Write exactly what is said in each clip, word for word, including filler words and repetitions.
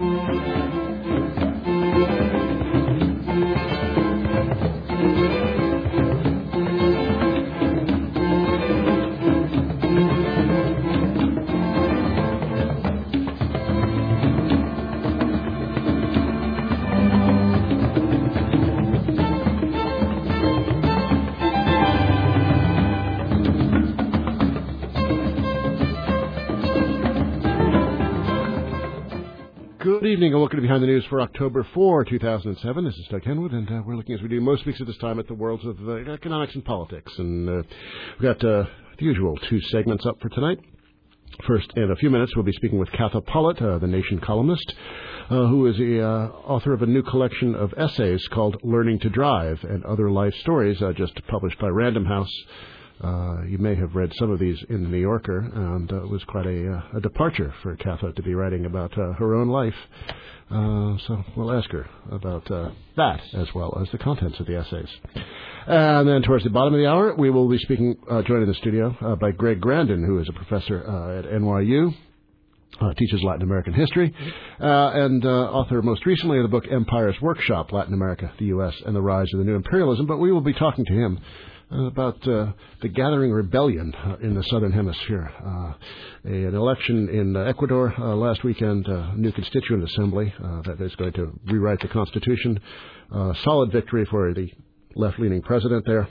Good evening and welcome to Behind the News for October fourth, two thousand seven. This is Doug Henwood, and uh, we're looking, as we do most weeks at this time, at the worlds of uh, economics and politics. And uh, we've got uh, the usual two segments up for tonight. First, in a few minutes, we'll be speaking with Katha Pollitt, uh, the Nation columnist, uh, who is the uh, author of a new collection of essays called Learning to Drive and Other Life Stories, uh, just published by Random House. Uh, you may have read some of these in The New Yorker, and uh, it was quite a, uh, a departure for Katha to be writing about uh, her own life. Uh, so we'll ask her about uh, that as well as the contents of the essays. And then towards the bottom of the hour, we will be speaking, uh, joined in the studio uh, by Greg Grandin, who is a professor uh, at N Y U. Uh, teaches Latin American history, uh, and uh, author most recently of the book Empire's Workshop, Latin America, the U S, and the Rise of the New Imperialism. But we will be talking to him uh, about uh, the gathering rebellion uh, in the Southern Hemisphere. Uh, a, an election in uh, Ecuador uh, last weekend, a uh, new constituent assembly uh, that is going to rewrite the Constitution. Uh, solid victory for the left-leaning president there.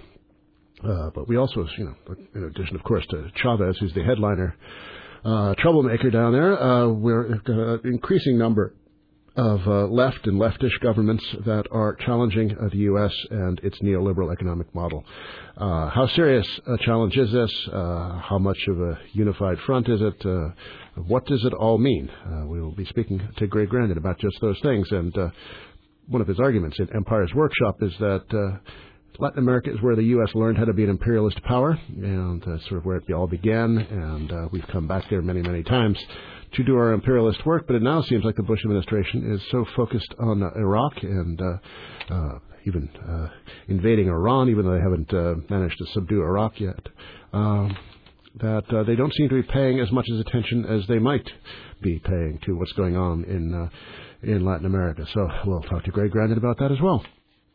Uh, but we also, you know, in addition, of course, to Chavez, who's the headliner, Uh, troublemaker down there. Uh, we're got an increasing number of uh, left and leftish governments that are challenging uh, the U S and its neoliberal economic model. Uh, how serious a challenge is this? Uh, how much of a unified front is it? Uh, what does it all mean? Uh, we will be speaking to Greg Grandin about just those things. And uh, one of his arguments in Empire's Workshop is that uh, Latin America is where the U S learned how to be an imperialist power, and that's sort of where it all began, and uh, we've come back there many, many times to do our imperialist work, but it now seems like the Bush administration is so focused on uh, Iraq and uh, uh, even uh, invading Iran, even though they haven't uh, managed to subdue Iraq yet, um, that uh, they don't seem to be paying as much as attention as they might be paying to what's going on in, uh, in Latin America. So we'll talk to Greg Grandin about that as well.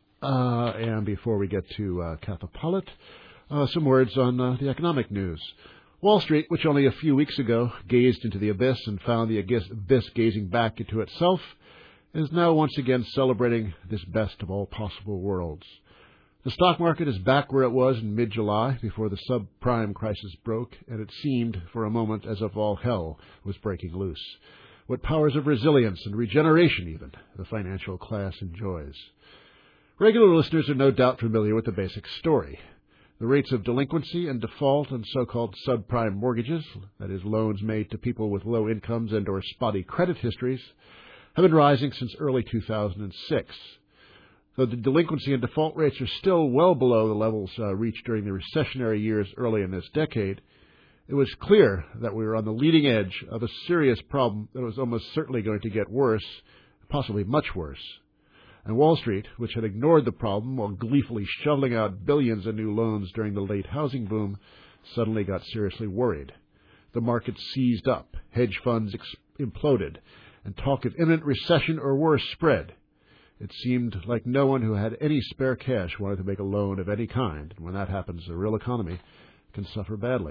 Uh, and before we get to uh, Katha Pollitt, uh, some words on uh, the economic news. Wall Street, which only a few weeks ago gazed into the abyss and found the abyss gazing back into itself, is now once again celebrating this best of all possible worlds. The stock market is back where it was in mid-July before the subprime crisis broke, and it seemed for a moment as if all hell was breaking loose. What powers of resilience and regeneration, even, the financial class enjoys. Regular listeners are no doubt familiar with the basic story. The rates of delinquency and default on so-called subprime mortgages, that is, loans made to people with low incomes and or spotty credit histories, have been rising since early two thousand six. Though the delinquency and default rates are still well below the levels uh, reached during the recessionary years early in this decade, it was clear that we were on the leading edge of a serious problem that was almost certainly going to get worse, possibly much worse. And Wall Street, which had ignored the problem while gleefully shoveling out billions in new loans during the late housing boom, suddenly got seriously worried. The market seized up, hedge funds ex- imploded, and talk of imminent recession or worse spread. It seemed like no one who had any spare cash wanted to make a loan of any kind, and when that happens, the real economy can suffer badly.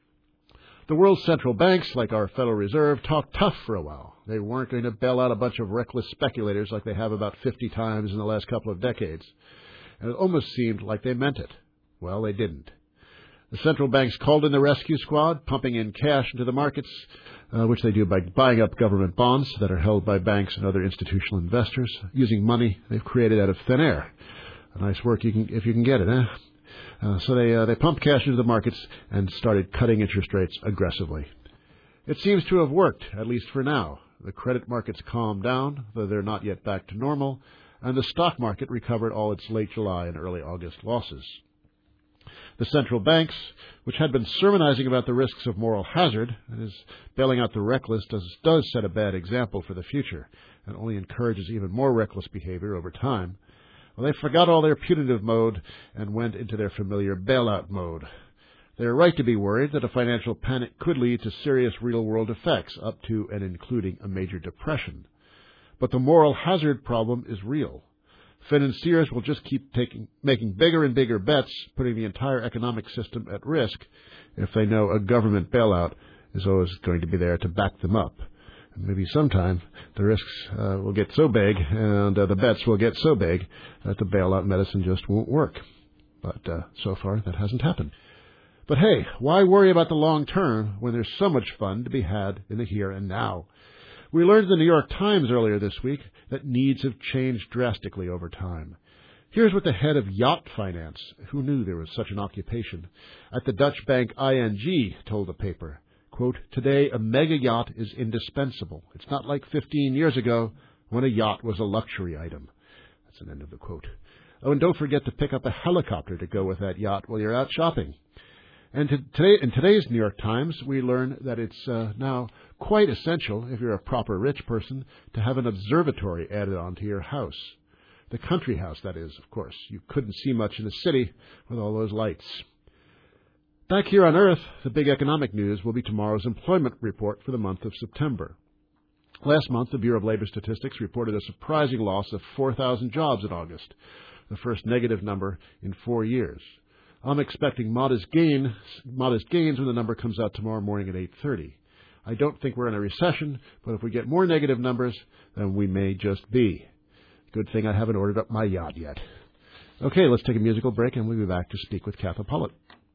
The world's central banks, like our Federal Reserve, talked tough for a while. They weren't going to bail out a bunch of reckless speculators like they have about fifty times in the last couple of decades. And it almost seemed like they meant it. Well, they didn't. The central banks called in the rescue squad, pumping in cash into the markets, uh, which they do by buying up government bonds that are held by banks and other institutional investors, using money they've created out of thin air. A nice work you can, if you can get it, eh? Uh, so they uh, they pumped cash into the markets and started cutting interest rates aggressively. It seems to have worked, at least for now. The credit markets calmed down, though they're not yet back to normal, and the stock market recovered all its late July and early August losses. The central banks, which had been sermonizing about the risks of moral hazard, that is, bailing out the reckless, does, does set a bad example for the future and only encourages even more reckless behavior over time. Well, they forgot all their punitive mode and went into their familiar bailout mode. They are right to be worried that a financial panic could lead to serious real-world effects, up to and including a major depression. but the moral hazard problem is real. Financiers will just keep taking, making bigger and bigger bets, putting the entire economic system at risk if they know a government bailout is always going to be there to back them up. And maybe sometime the risks uh, will get so big and uh, the bets will get so big that the bailout medicine just won't work. But uh, so far that hasn't happened. But hey, why worry about the long term when there's so much fun to be had in the here and now? We learned in the New York Times earlier this week that needs have changed drastically over time. Here's what the head of yacht finance, who knew there was such an occupation, at the Dutch bank I N G told the paper, quote, "Today a mega yacht is indispensable. It's not like fifteen years ago when a yacht was a luxury item." That's an end of the quote. Oh, and don't forget to pick up a helicopter to go with that yacht while you're out shopping. And to today, in today's New York Times, we learn that it's uh, now quite essential, if you're a proper rich person, to have an observatory added onto your house. The country house, that is, of course. You couldn't see much in the city with all those lights. Back here on Earth, the big economic news will be tomorrow's employment report for the month of September. Last month, the Bureau of Labor Statistics reported a surprising loss of four thousand jobs in August, the first negative number in four years. I'm expecting modest gain, modest gains when the number comes out tomorrow morning at eight thirty. I don't think we're in a recession, but if we get more negative numbers, then we may just be. Good thing I haven't ordered up my yacht yet. Okay, let's take a musical break, and we'll be back to speak with Katha Pollitt.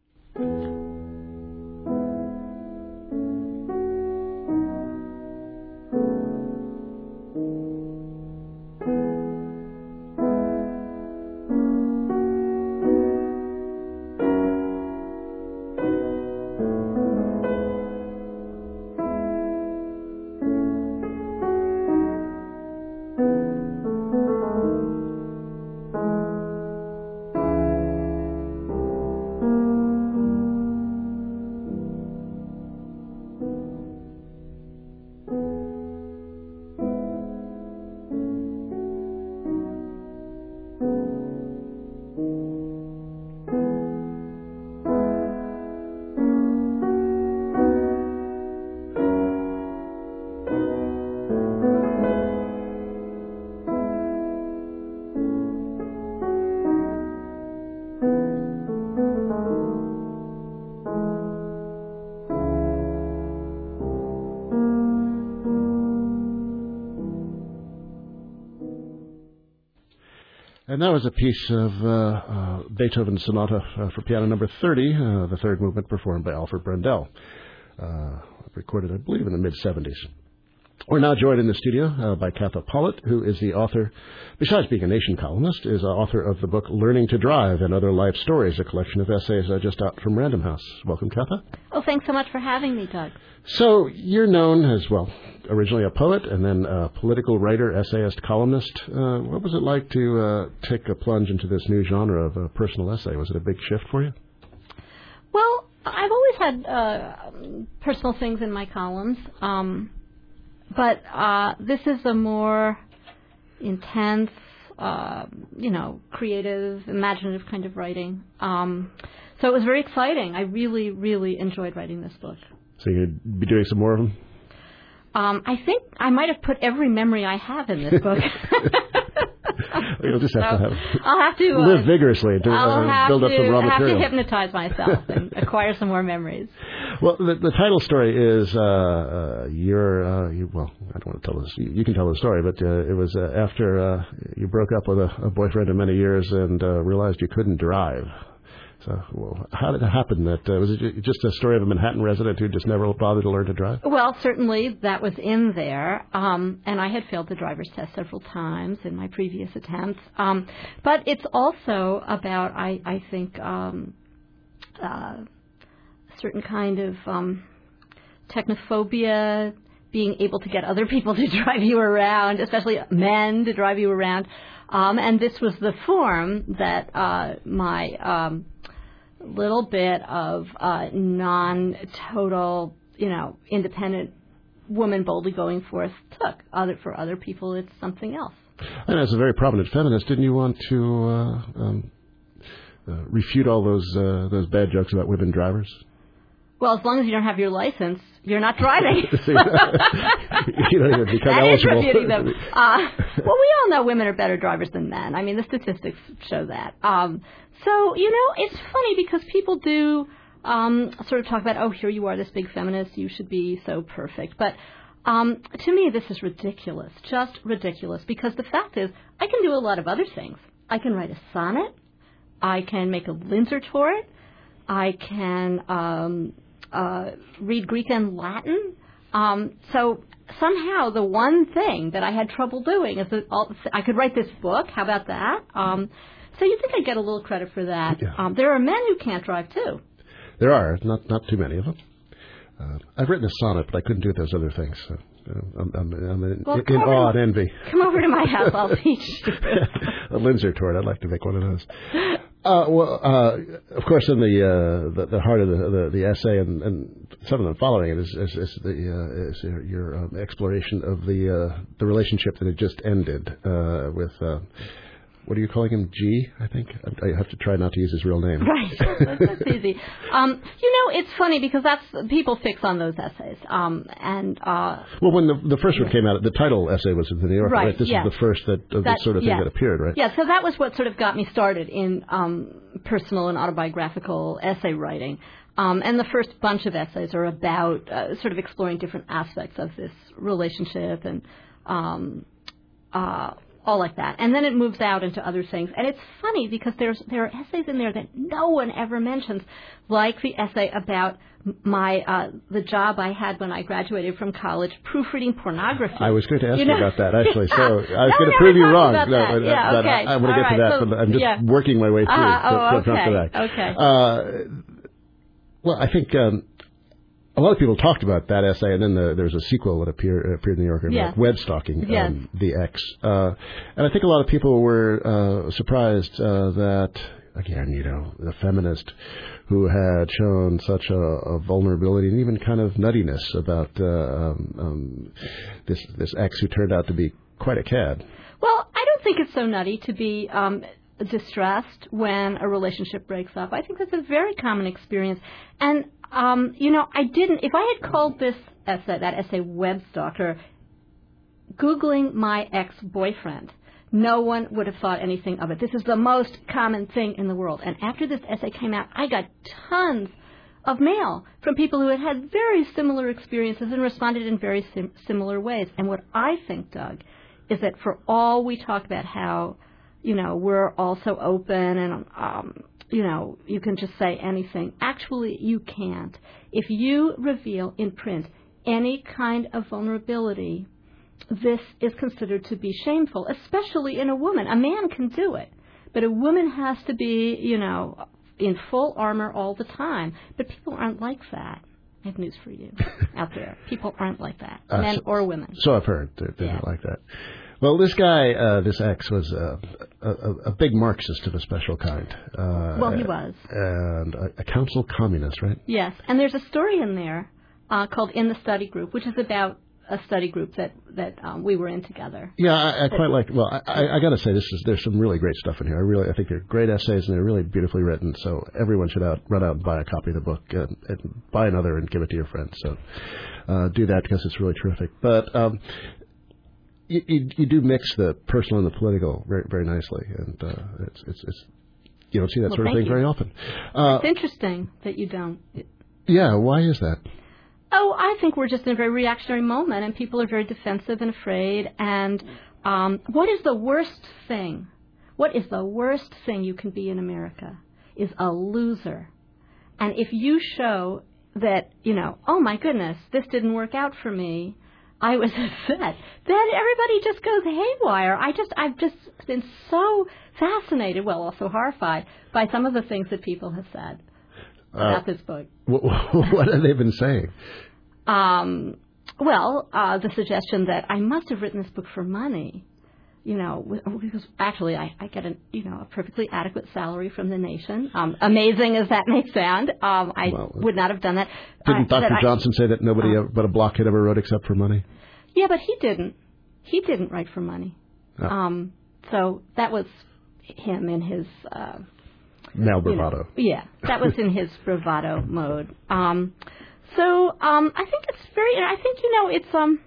And that was a piece of uh, uh, Beethoven's Sonata uh, for Piano Number thirty, uh, the third movement performed by Alfred Brendel, uh, recorded, I believe, in the mid-seventies. We're now joined in the studio uh, by Katha Pollitt, who is the author, besides being a Nation columnist, is the author of the book Learning to Drive and Other Life Stories, a collection of essays uh, just out from Random House. Welcome, Katha. Oh, thanks so much for having me, Doug. So you're known as, well, originally a poet and then a political writer, essayist, columnist. Uh, what was it like to uh, take a plunge into this new genre of uh, personal essay? Was it a big shift for you? Well, I've always had uh, personal things in my columns. Um But uh, this is a more intense, uh, you know, creative, imaginative kind of writing. Um, so it was very exciting. I really, really enjoyed writing this book. So you'd be doing some more of them? Um, I think I might have put every memory I have in this book. You'll just have so to have I'll have to uh, live vigorously to I'll uh, have build up to, some raw have material. to hypnotize myself and acquire some more memories. Well, the, the title story is uh, uh, you're, uh, you, well, I don't want to tell this. You, you can tell the story, but uh, it was uh, after uh, you broke up with a, a boyfriend of many years and uh, realized you couldn't drive. So, well, how did it happen? That uh, was it just a story of a Manhattan resident who just never bothered to learn to drive? Well, certainly that was in there, um, and I had failed the driver's test several times in my previous attempts. Um, but it's also about, I, I think, um, uh, a certain kind of um, technophobia, being able to get other people to drive you around, especially men to drive you around. Um, and this was the form that uh, my um, little bit of uh, non-total, you know, independent woman boldly going forth took. Other for other people, it's something else. And as a very prominent feminist, didn't you want to uh, um, uh, refute all those uh, those bad jokes about women drivers? Well, as long as you don't have your license, you're not driving. You don't even become that eligible. Is refuting them. Uh, well, we all know women are better drivers than men. I mean, the statistics show that. Um, so, you know, it's funny because people do um, sort of talk about, oh, here you are, this big feminist, you should be so perfect. But um, to me, this is ridiculous, just ridiculous, because the fact is, I can do a lot of other things. I can write a sonnet. I can make a Linzer tort. I can um, uh, read Greek and Latin. Um, so somehow the one thing that I had trouble doing is that all, I could write this book. How about that? Um, so you think I get a little credit for that. Yeah. Um, there are men who can't drive, too. There are, not not too many of them. Uh, I've written a sonnet, but I couldn't do those other things. So, uh, I'm, I'm, I'm in, well, in awe and envy. Come over to my house. I'll teach you. A Linzer tort. I'd like to make one of those. Uh, well, uh, of course, in the, uh, the the heart of the the, the essay, and, and some of them following it, is, is, is the uh, is your, your um, exploration of the uh, the relationship that had just ended uh, with. Uh, What are you calling him? G, I think? I have to try not to use his real name. Right. That's, that's easy. Um, you know, it's funny because that's people fix on those essays. Um, and uh, Well, when the the first one came out, the title essay was in the New Yorker, right? right This yes. is the first that, of that, the sort of thing yeah. that appeared, right? Yeah, so that was what sort of got me started in um, personal and autobiographical essay writing. Um, and the first bunch of essays are about uh, sort of exploring different aspects of this relationship and um, uh all like that. And then it moves out into other things. And it's funny because there's there are essays in there that no one ever mentions, like the essay about my uh, the job I had when I graduated from college, proofreading pornography. I was going to ask you, you know? about that, actually. So I was no, going to no, prove you wrong. about No, that. no, Yeah, but okay. I, I want to all get to right. that, so, but I'm just yeah. working my way through uh, to, oh, to, okay. to that. Okay. Uh, well, I think... Um, A lot of people talked about that essay, and then the, there was a sequel that appeared, appeared in the New Yorker about yes. web stalking, yes. um, the X. Uh, and I think a lot of people were uh, surprised uh, that, again, you know, the feminist who had shown such a, a vulnerability and even kind of nuttiness about uh, um, um, this this X who turned out to be quite a cad. Well, I don't think it's so nutty to be um, distressed when a relationship breaks up. I think that's a very common experience. And Um, you know, I didn't, if I had called this essay, that essay Web Stalker, Googling my ex-boyfriend, no one would have thought anything of it. This is the most common thing in the world. And after this essay came out, I got tons of mail from people who had had very similar experiences and responded in very sim- similar ways. And what I think, Doug, is that for all we talk about how, you know, we're all so open and, um, you know, you can just say anything. Actually, you can't. If you reveal in print any kind of vulnerability, this is considered to be shameful, especially in a woman. A man can do it, but a woman has to be, you know, in full armor all the time. But people aren't like that. I have news for you out there. People aren't like that, uh, men so, or women. So I've heard. They're, they're yeah. not like that. Well, this guy, uh, this ex, was uh, a, a, a big Marxist of a special kind. Uh, well, he was. And a, a council communist, right? Yes, and there's a story in there uh, called In the Study Group, which is about a study group that, that um, we were in together. Yeah, I, I quite like, well, I, I, I got to say, this is there's some really great stuff in here. I really, I think they're great essays, and they're really beautifully written, so everyone should out, run out and buy a copy of the book, and, and buy another and give it to your friends. So uh, do that because it's really terrific. But... Um, You, you, you do mix the personal and the political very, very nicely, and uh, it's, it's, it's you don't see that well, sort of thing you. very often. Uh, it's interesting that you don't. Yeah, why is that? Oh, I think we're just in a very reactionary moment, and people are very defensive and afraid. And um, what is the worst thing? What is the worst thing you can be in America? Is a loser. And if you show that, you know, oh my goodness, this didn't work out for me, I was upset. Then everybody just goes haywire. I just, I've just been so fascinated, well, also horrified, by some of the things that people have said uh, about this book. What, what have they been saying? Um, well, uh, the suggestion that I must have written this book for money. You know, because actually I, I get a, you know, a perfectly adequate salary from the nation. Um, amazing as that may sound, um, I well, would not have done that. Didn't uh, Doctor that Johnson I, say that nobody uh, ever, but a blockhead ever wrote except for money? Yeah, but he didn't. He didn't write for money. Oh. Um, so that was him in his uh, Male bravado. You know, yeah, that was in his bravado mode. Um, so um, I think it's very. I think you know it's um,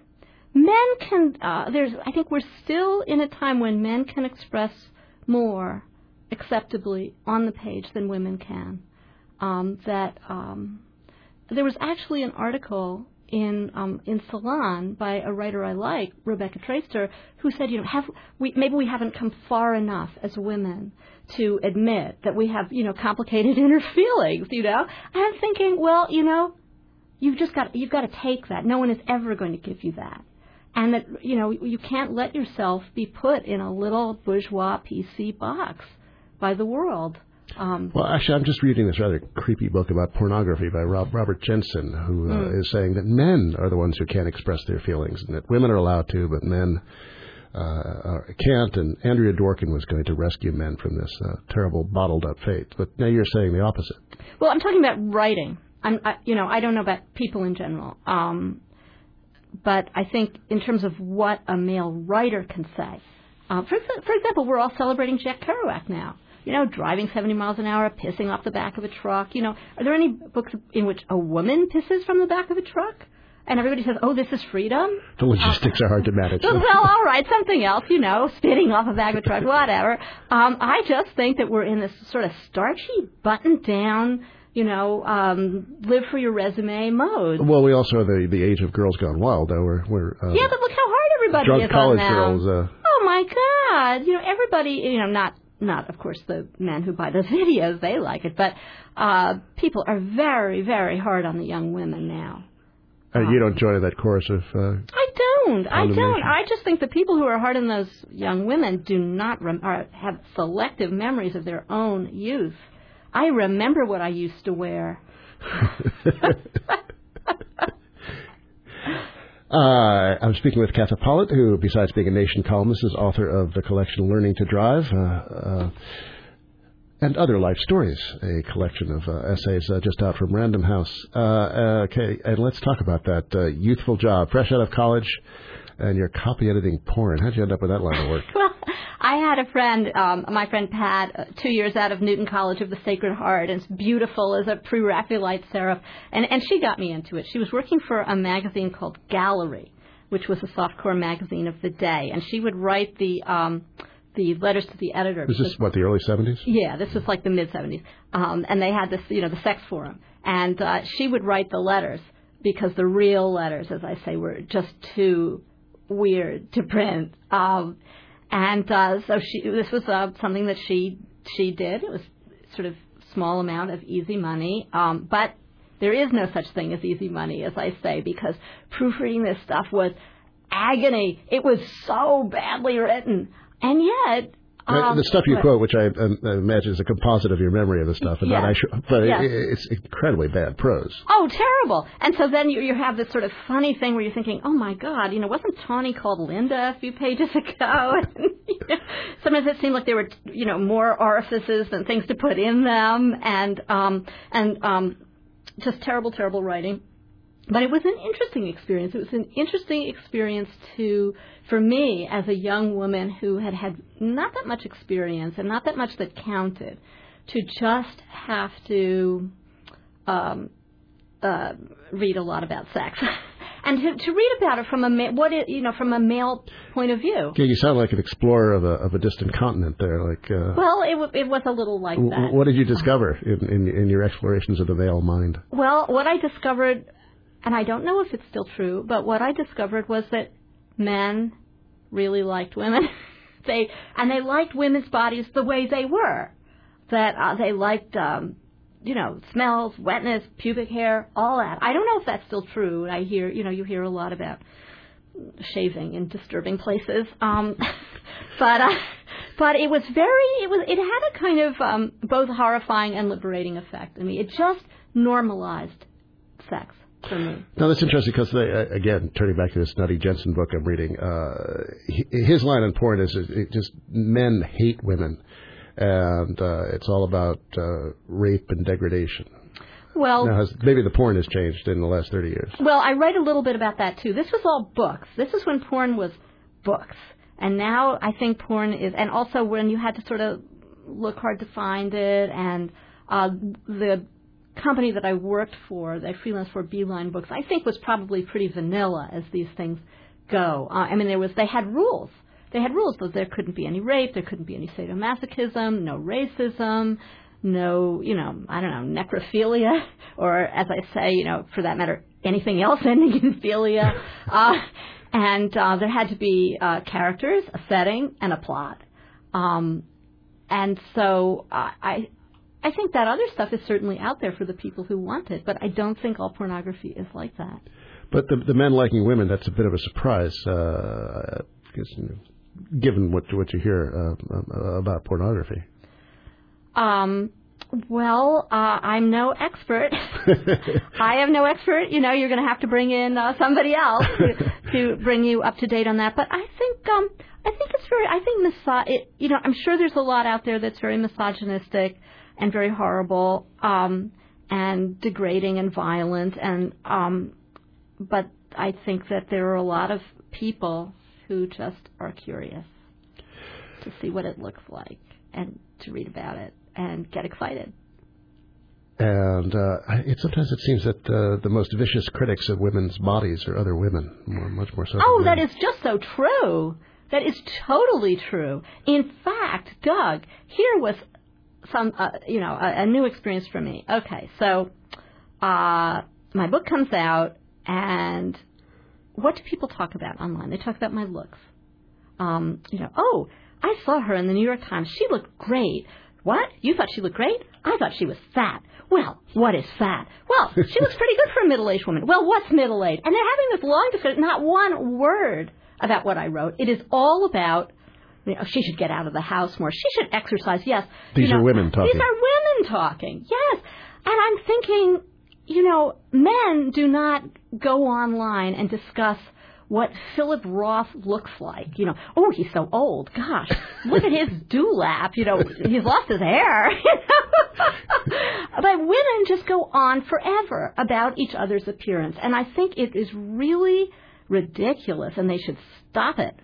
men can. Uh, there's. I think we're still in a time when men can express more acceptably on the page than women can. Um, that um, there was actually an article in um, in Salon by a writer I like, Rebecca Traister, who said, you know, have we maybe we haven't come far enough as women to admit that we have, you know, complicated inner feelings, you know. And I'm thinking, well, you know, you've just got you've got to take that. No one is ever going to give you that, and that you know you can't let yourself be put in a little bourgeois P C box by the world. Um, well, actually, I'm just reading this rather creepy book about pornography by Rob, Robert Jensen, who uh, mm. is saying that men are the ones who can't express their feelings, and that women are allowed to, but men uh, are, can't. And Andrea Dworkin was going to rescue men from this uh, terrible bottled-up fate. But now you're saying the opposite. Well, I'm talking about writing. I'm, I, you know, I don't know about people in general, um, but I think in terms of what a male writer can say. Uh, for, for example, we're all celebrating Jack Kerouac now. You know, driving seventy miles an hour, pissing off the back of a truck. You know, are there any books in which a woman pisses from the back of a truck? And everybody says, oh, this is freedom? The logistics uh, are hard to manage. Well, all right, something else, you know, spitting off the back of a truck, whatever. Um, I just think that we're in this sort of starchy, buttoned-down, you know, um, live for your resume mode. Well, we also are the, the age of girls gone wild, though. We're, we're uh, yeah, but look how hard everybody drunk is college on now. girls. Uh, oh, my God. You know, everybody, you know, not... Not, of course, the men who buy those videos, they like it, but uh, people are very, very hard on the young women now. Uh, um, you don't join that chorus of uh, I don't. I don't. I just think the people who are hard on those young women do not rem- or have selective memories of their own youth. I remember what I used to wear. Uh, I'm speaking with Katha Pollitt, who, besides being a Nation columnist, is author of the collection Learning to Drive, uh, uh, and Other Life Stories, a collection of uh, essays uh, just out from Random House. Uh, uh, okay, and let's talk about that uh, youthful job, fresh out of college, and you're copy editing porn. How'd you end up with that line of work? Well, I had a friend, um, my friend Pat, uh, two years out of Newton College of the Sacred Heart, and it's beautiful as a pre-Raphaelite seraph, and, and she got me into it. She was working for a magazine called Gallery, which was a softcore magazine of the day, and she would write the um, the letters to the editor. Was this, what, the early seventies? Yeah, this was like the mid-seventies, um, and they had this, you know, the sex forum, and uh, she would write the letters because the real letters, as I say, were just too weird to print. Um, and uh, so she, this was uh, something that she she did. It was sort of small amount of easy money, um, but there is no such thing as easy money, as I say, because proofreading this stuff was agony. It was so badly written, and yet. Um, the stuff you but, quote, which I, I imagine is a composite of your memory of the stuff, and yes, not actual, but yes. it, it's incredibly bad prose. Oh, terrible! And so then you, you have this sort of funny thing where you're thinking, oh my God, you know, wasn't Tawny called Linda a few pages ago? And, you know, sometimes it seemed like there were, you know, more orifices than things to put in them, and um, and um, just terrible, terrible writing. But it was an interesting experience. It was an interesting experience to, for me, as a young woman who had had not that much experience and not that much that counted, to just have to um, uh, read a lot about sex and to, to read about it from a ma- what it, you know from a male point of view. Yeah, you sound like an explorer of a of a distant continent there. Like uh, well, it w- it was a little like w- that. What did you discover in, in in your explorations of the male mind? Well, what I discovered. And I don't know if it's still true, but what I discovered was that men really liked women. they and they liked women's bodies the way they were. That uh, they liked, um, you know, smells, wetness, pubic hair, all that. I don't know if that's still true. I hear, you know, you hear a lot about shaving in disturbing places. Um, but uh, but it was very, it was, it had a kind of um, both horrifying and liberating effect. I mean, it just normalized sex. For me. No, that's interesting because, uh, again, turning back to this Nutty Jensen book I'm reading, uh, his line on porn is it just men hate women, and uh, it's all about uh, rape and degradation. Well, now, has, maybe the porn has changed in the last thirty years. Well, I write a little bit about that, too. This was all books. This is when porn was books. And now I think porn is, and also when you had to sort of look hard to find it. And uh, the company that I worked for, that I freelanced for, Beeline Books, I think was probably pretty vanilla as these things go. Uh, I mean, there was they had rules. They had rules that there couldn't be any rape, there couldn't be any sadomasochism, no racism, no, you know, I don't know, necrophilia, or as I say, you know, for that matter, anything else ending in philia. Uh, and uh, there had to be uh, characters, a setting, and a plot. Um, and so uh, I I think that other stuff is certainly out there for the people who want it, but I don't think all pornography is like that. But the, the men liking women, that's a bit of a surprise, uh, because, you know, given what, what you hear uh, about pornography. Um. Well, uh, I'm no expert. I am no expert. You know, you're going to have to bring in uh, somebody else to, to bring you up to date on that. But I think, um, I think it's very. I think miso- it, You know, I'm sure there's a lot out there that's very misogynistic and very horrible, um, and degrading and violent. And um, but I think that there are a lot of people who just are curious to see what it looks like and to read about it and get excited. And uh, it sometimes it seems that uh, the most vicious critics of women's bodies are other women, more, much more so. Oh, than that men. is just so true. That is totally true. In fact, Doug, here was some, uh, you know, a, a new experience for me. Okay, so uh, my book comes out, and what do people talk about online? They talk about my looks. Um, you know, oh, I saw her in the New York Times. She looked great. What? You thought she looked great? I thought she was fat. Well, what is fat? Well, she looks pretty good for a middle-aged woman. Well, what's middle-aged? And they're having this long discussion, not one word about what I wrote. It is all about, you know, she should get out of the house more. She should exercise, yes. These you know, are women talking. These are women talking, yes. And I'm thinking, you know, men do not go online and discuss what Philip Roth looks like. You know, oh, he's so old. Gosh, look at his dewlap. You know, he's lost his hair. But women just go on forever about each other's appearance. And I think it is really ridiculous, and they should stop it.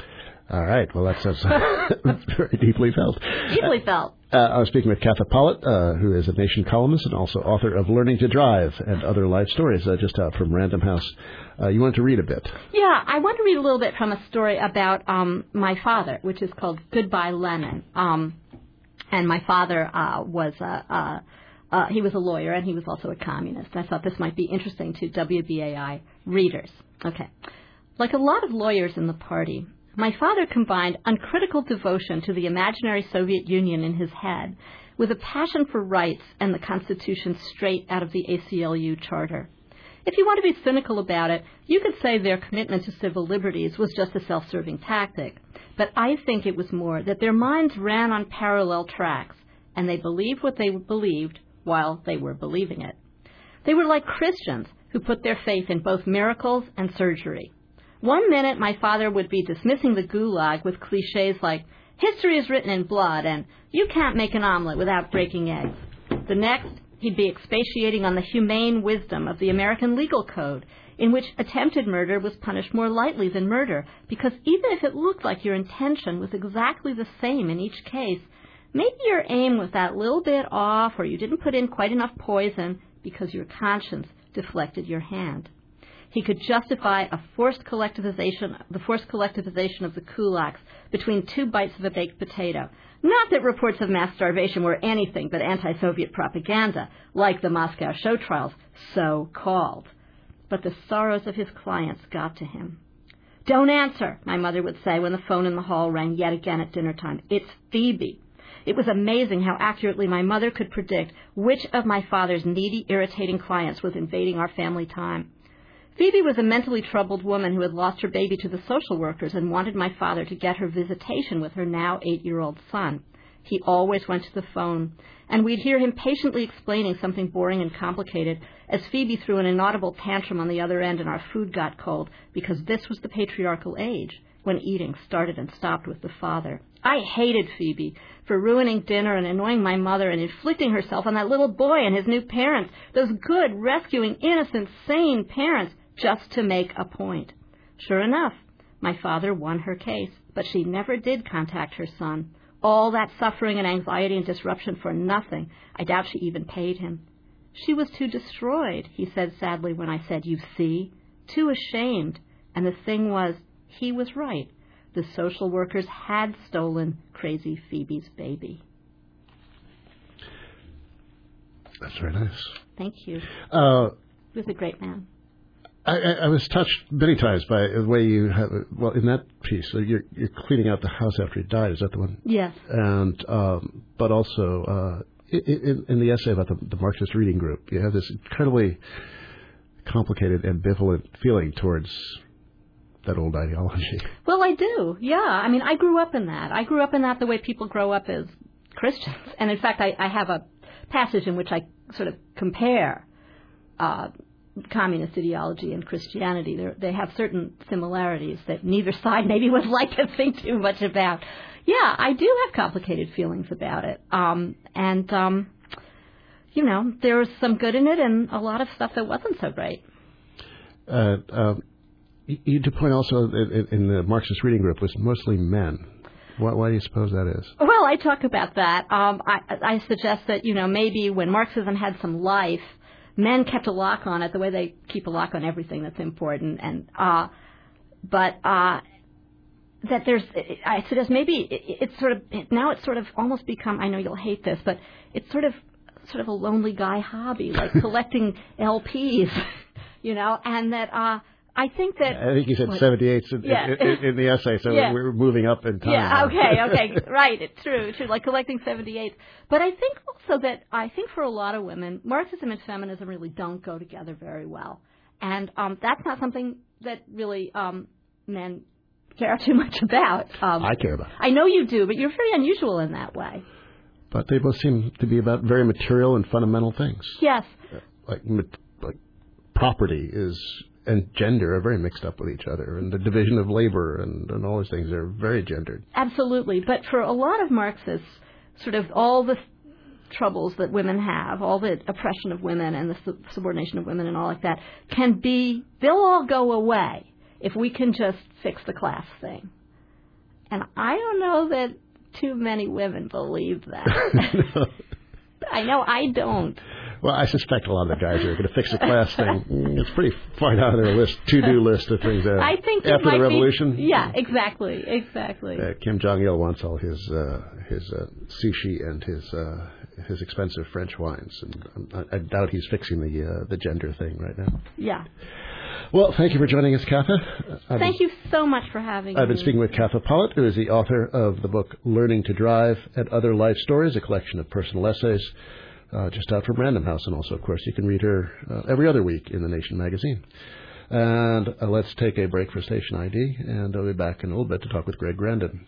All right. Well, that's, that's, that's very deeply felt. Deeply felt. Uh, I was speaking with Katha Pollitt, uh, who is a Nation columnist and also author of Learning to Drive and Other Life Stories, uh, just out from Random House. Uh, you wanted to read a bit. Yeah, I want to read a little bit from a story about um, my father, which is called Goodbye Lenin. Um, and my father uh, was a, uh, uh, he was a lawyer, and he was also a communist. I thought this might be interesting to W B A I readers. Okay. Like a lot of lawyers in the party, my father combined uncritical devotion to the imaginary Soviet Union in his head with a passion for rights and the Constitution straight out of the A C L U Charter. If you want to be cynical about it, you could say their commitment to civil liberties was just a self-serving tactic. But I think it was more that their minds ran on parallel tracks, and they believed what they believed while they were believing it. They were like Christians who put their faith in both miracles and surgery. One minute, my father would be dismissing the gulag with cliches like, history is written in blood, and you can't make an omelet without breaking eggs. The next, he'd be expatiating on the humane wisdom of the American legal code, in which attempted murder was punished more lightly than murder, because even if it looked like your intention was exactly the same in each case, maybe your aim was that little bit off, or you didn't put in quite enough poison because your conscience deflected your hand. He could justify a forced collectivization, the forced collectivization of the kulaks between two bites of a baked potato. Not that reports of mass starvation were anything but anti-Soviet propaganda, like the Moscow show trials, so-called. But the sorrows of his clients got to him. Don't answer, my mother would say when the phone in the hall rang yet again at dinner time. It's Phoebe. It was amazing how accurately my mother could predict which of my father's needy, irritating clients was invading our family time. Phoebe was a mentally troubled woman who had lost her baby to the social workers and wanted my father to get her visitation with her now eight-year-old son. He always went to the phone, and we'd hear him patiently explaining something boring and complicated as Phoebe threw an inaudible tantrum on the other end and our food got cold, because this was the patriarchal age when eating started and stopped with the father. I hated Phoebe for ruining dinner and annoying my mother and inflicting herself on that little boy and his new parents, those good, rescuing, innocent, sane parents, just to make a point. Sure enough, my father won her case, but she never did contact her son All that suffering and anxiety and disruption for nothing. I doubt she even paid him. She was too destroyed, he said sadly when I said, you see, too ashamed. And the thing was, he was right. The social workers had stolen crazy Phoebe's baby. That's very nice. Thank you. Uh, he was a great man. I, I, I was touched many times by the way you have, well, in that piece, so you're, you're cleaning out the house after he died. Is that the one? Yes. And, um, but also, uh, in, in the essay about the, the Marxist Reading Group, you have this incredibly complicated, ambivalent feeling towards that old ideology. Well, I do, yeah. I mean, I grew up in that. I grew up in that the way people grow up as Christians. And in fact, I, I have a passage in which I sort of compare uh, communist ideology and Christianity. They're, they have certain similarities that neither side maybe would like to think too much about. Yeah, I do have complicated feelings about it. Um, and, um, you know, there was some good in it and a lot of stuff that wasn't so great. Uh, um, you do point also in, in the Marxist Reading Group was mostly men. Why, why do you suppose that is? Well, I talk about that. Um, I, I suggest that, you know, maybe when Marxism had some life, men kept a lock on it the way they keep a lock on everything that's important. And uh, but uh, that there's, I suggest maybe it, it's sort of, now it's sort of almost become, I know you'll hate this, but it's sort of sort of a lonely guy hobby, like collecting L Ps, you know, and that uh, I think that... I think you said what, seventy-eight in, yeah. in, in, in the essay, so yeah. we're moving up in time. Yeah, okay, okay, right, it's true, true, like collecting seventy-eight. But I think also that, I think for a lot of women, Marxism and feminism really don't go together very well. And um, that's not something that really um, men care too much about. Um, I care about it. I know you do, but you're very unusual in that way. But they both seem to be about very material and fundamental things. Yes. Like, like property is... and gender are very mixed up with each other, and the division of labor and, and all those things are very gendered. Absolutely. But for a lot of Marxists, sort of all the troubles that women have, all the oppression of women and the sub- subordination of women and all like that, can be, they'll all go away if we can just fix the class thing. And I don't know that too many women believe that. No. I know I don't. Well, I suspect a lot of the guys who are going to fix the class thing, it's pretty far down their list, to-do list of things. Uh, I think after the revolution. Be, yeah, exactly, exactly. Uh, Kim Jong-il wants all his uh, his uh, sushi and his uh, his expensive French wines, and I, I doubt he's fixing the uh, the gender thing right now. Yeah. Well, thank you for joining us, Katha. I've thank been, you so much for having I've me. I've been speaking with Katha Pollitt, who is the author of the book Learning to Drive and Other Life Stories, a collection of personal essays. Uh, just out from Random House, and also, of course, you can read her uh, every other week in The Nation magazine. And uh, let's take a break for station I D, and I'll be back in a little bit to talk with Greg Grandin.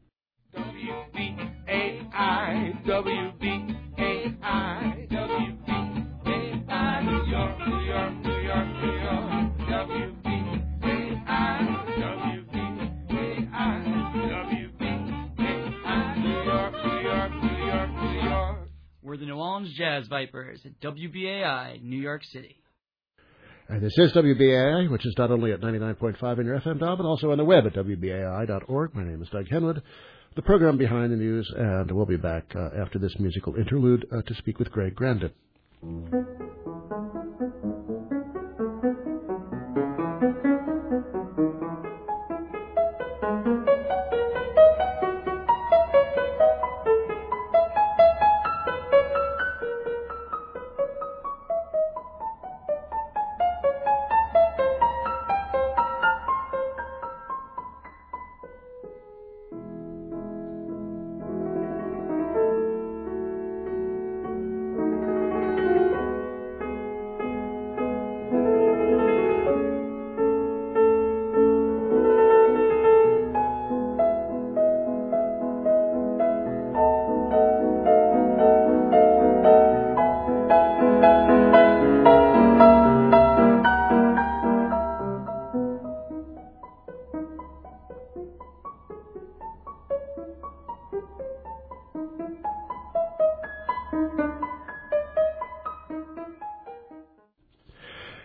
W B A I, W B A I, W B A I, New York, New York, New York, New York, W B A I, W B A I, W B A I, New York, New York, New York, New York. We're the New Orleans Jazz Vipers at W B A I, New York City. And this is W B A I, which is not only at ninety-nine point five in your F M dial, but also on the web at W B A I dot org. My name is Doug Henwood, the program behind the news, and we'll be back uh, after this musical interlude uh, to speak with Greg Grandin.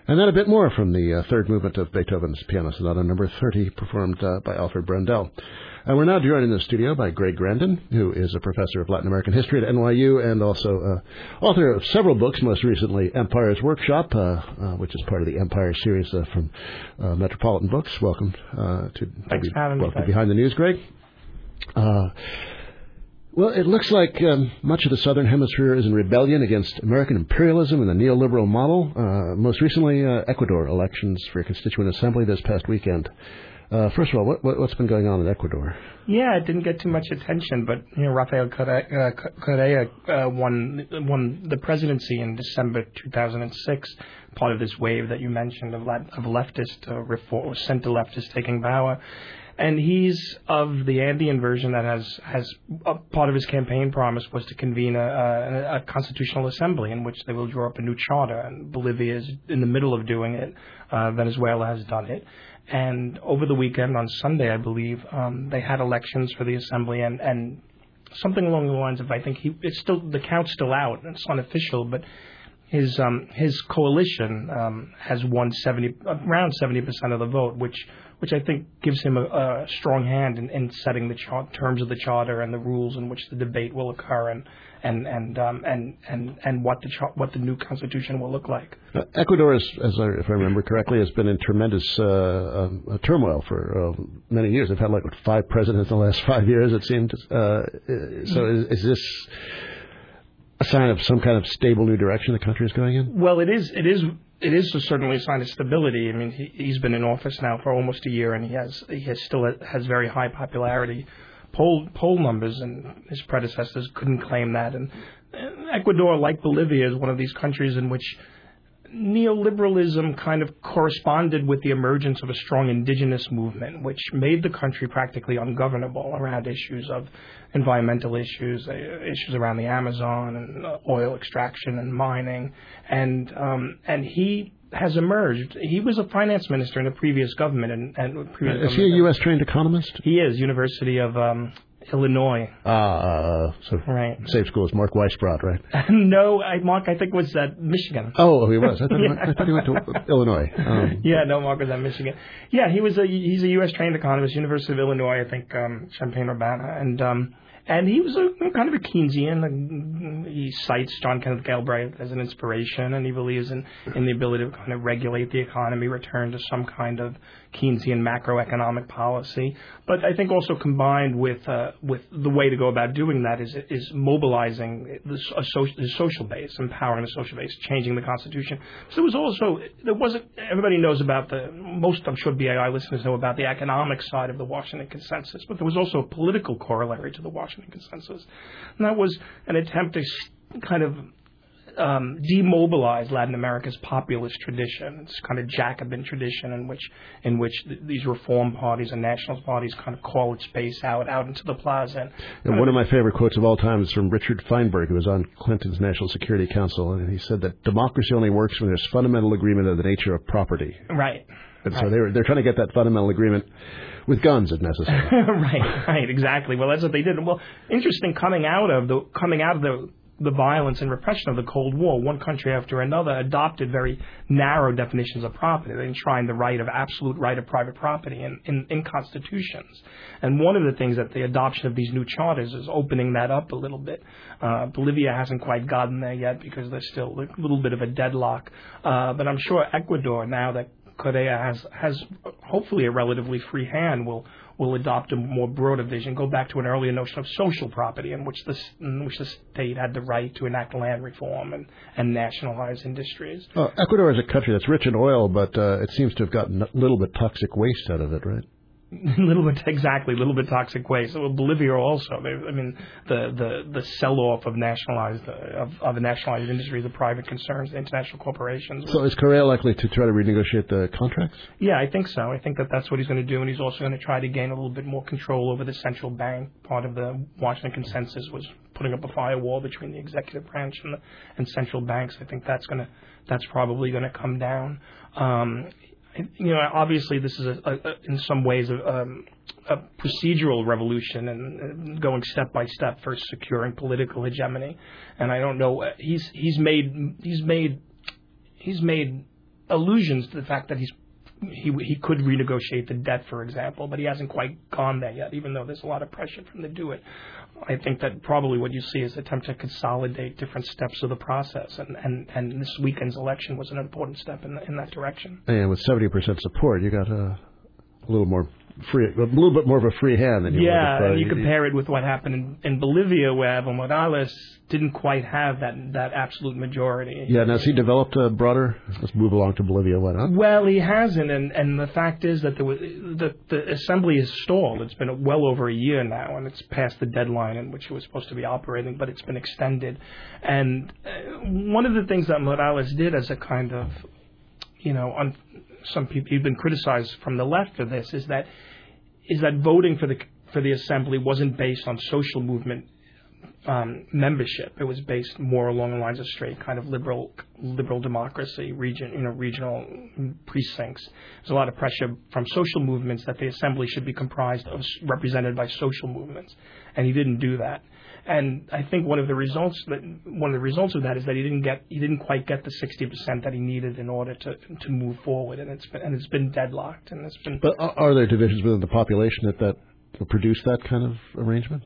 And then a bit more from the uh, third movement of Beethoven's Piano Sonata number thirty, performed uh, by Alfred Brendel. And we're now joined in the studio by Greg Grandin, who is a professor of Latin American history at N Y U and also uh, author of several books, most recently Empire's Workshop, uh, uh, which is part of the Empire series uh, from uh, Metropolitan Books. Welcome uh, to, Thanks to, for having me. welcome Behind the News, Greg. Uh, well, it looks like um, much of the Southern Hemisphere is in rebellion against American imperialism and the neoliberal model. Uh, most recently, uh, Ecuador elections for a constituent assembly this past weekend. Uh, first of all, what, what, what's been going on in Ecuador? Yeah, it didn't get too much attention, but you know, Rafael Correa, uh, Correa uh, won won the presidency in December two thousand six. Part of this wave that you mentioned of, of leftist uh, reform, center leftists taking power, and he's of the Andean version that has has uh, part of his campaign promise was to convene a, a, a constitutional assembly in which they will draw up a new charter. And Bolivia is in the middle of doing it. Uh, Venezuela has done it. And over the weekend, on Sunday, I believe, um, they had elections for the assembly, and, and something along the lines of, I think he, it's still the count's still out, it's unofficial, but his um, his coalition um, has won seventy around seventy percent of the vote, which which I think gives him a, a strong hand in, in setting the char- terms of the charter and the rules in which the debate will occur, and and and um, and, and and what the char- what the new constitution will look like. Uh, Ecuador, is, as I, if I remember correctly, has been in tremendous uh, uh, turmoil for uh, many years. They've had like what, five presidents in the last five years, it seemed. Uh, so is, is this a sign of some kind of stable new direction the country is going in? Well, it is. It is. It is certainly a sign of stability. I mean, he, he's been in office now for almost a year, and he has he has still has very high popularity. Poll poll numbers, and his predecessors couldn't claim that. And Ecuador, like Bolivia, is one of these countries in which neoliberalism kind of corresponded with the emergence of a strong indigenous movement, which made the country practically ungovernable around issues of environmental issues, uh, issues around the Amazon and uh, oil extraction and mining. And um, and he has emerged. He was a finance minister in the previous government. And, and previous Is he a U S trained economist? He is, University of um, Illinois. Ah, uh, so right. Same school as Mark Weisbrot, right? No, I, Mark, I think was at Michigan. Oh, he was. I thought, yeah. he, went, I thought he went to Illinois. Um, yeah, no, Mark was at Michigan. Yeah, he was a he's a U S trained economist, University of Illinois, I think, um, Champaign-Urbana, and um, and he was a kind of a Keynesian. He cites John Kenneth Galbraith as an inspiration, and he believes in, in the ability to kind of regulate the economy, return to some kind of Keynesian macroeconomic policy. But I think also combined with uh, with the way to go about doing that is is mobilizing the, a social, the social base, empowering the social base, changing the Constitution. So there was also there wasn't everybody knows about the most I'm sure B A I listeners know about the economic side of the Washington Consensus, but there was also a political corollary to the Washington Consensus, and that was an attempt to kind of Um, demobilize Latin America's populist tradition. It's kind of Jacobin tradition in which in which th- these reform parties and nationalist parties kind of call its base out out into the plaza. And, and one of my favorite quotes of all time is from Richard Feinberg, who was on Clinton's National Security Council, and he said that democracy only works when there's fundamental agreement of the nature of property. Right. And right. so they were, they're trying to get that fundamental agreement with guns, if necessary. right, right, exactly. Well, that's what they did. Well, interesting coming out of the coming out of the the violence and repression of the Cold War, one country after another adopted very narrow definitions of property. They enshrined the right of absolute right of private property in, in, in constitutions. And one of the things that the adoption of these new charters is opening that up a little bit. Uh, Bolivia hasn't quite gotten there yet because there's still a little bit of a deadlock. Uh, but I'm sure Ecuador, now that Correa has, has hopefully a relatively free hand, will will adopt a more broader vision, go back to an earlier notion of social property in which the, in which the state had the right to enact land reform and, and nationalize industries. Well, Ecuador is a country that's rich in oil, but uh, it seems to have gotten a little bit toxic waste out of it, right? A little bit, exactly, a little bit toxic waste. So Bolivia also, they, I mean, the, the, the sell-off of nationalized, uh, of, of the nationalized industry, the private concerns, the international corporations. So is Correa likely to try to renegotiate the contracts? Yeah, I think so. I think that that's what he's going to do, and he's also going to try to gain a little bit more control over the central bank. Part of the Washington Consensus was putting up a firewall between the executive branch and the, and central banks. I think that's going to, that's probably going to come down. Um, You know, obviously, this is a, a, a, in some ways a, um, a procedural revolution, and going step by step, first securing political hegemony. And I don't know, he's he's made he's made he's made allusions to the fact that he's he he could renegotiate the debt, for example, but he hasn't quite gone there yet, even though there's a lot of pressure for him to do it. I think that probably what you see is an attempt to consolidate different steps of the process, and, and, and this weekend's election was an important step in, the, in that direction. And with seventy percent support, you got a, a little more free, a little bit more of a free hand than you yeah, would if, uh, and you compare it with what happened in, in Bolivia, where Evo Morales didn't quite have that that absolute majority. Yeah, now has he developed a broader? Let's move along to Bolivia. Why not? Well, he hasn't, and, and the fact is that the, the the assembly is stalled. It's been well over a year now, and it's past the deadline in which it was supposed to be operating, but it's been extended. And uh, one of the things that Morales did as a kind of, you know, on some people, he'd been criticized from the left for this, is that is that voting for the for the assembly wasn't based on social movement um, membership. It was based more along the lines of straight kind of liberal liberal democracy, region you know regional precincts. There's a lot of pressure from social movements that the assembly should be comprised of represented by social movements, and he didn't do that. And I think one of the results that one of the results of that is that he didn't get he didn't quite get the sixty percent that he needed in order to to move forward, and it's been and it's been deadlocked, and it's been. But are there divisions within the population that that produce that kind of arrangement?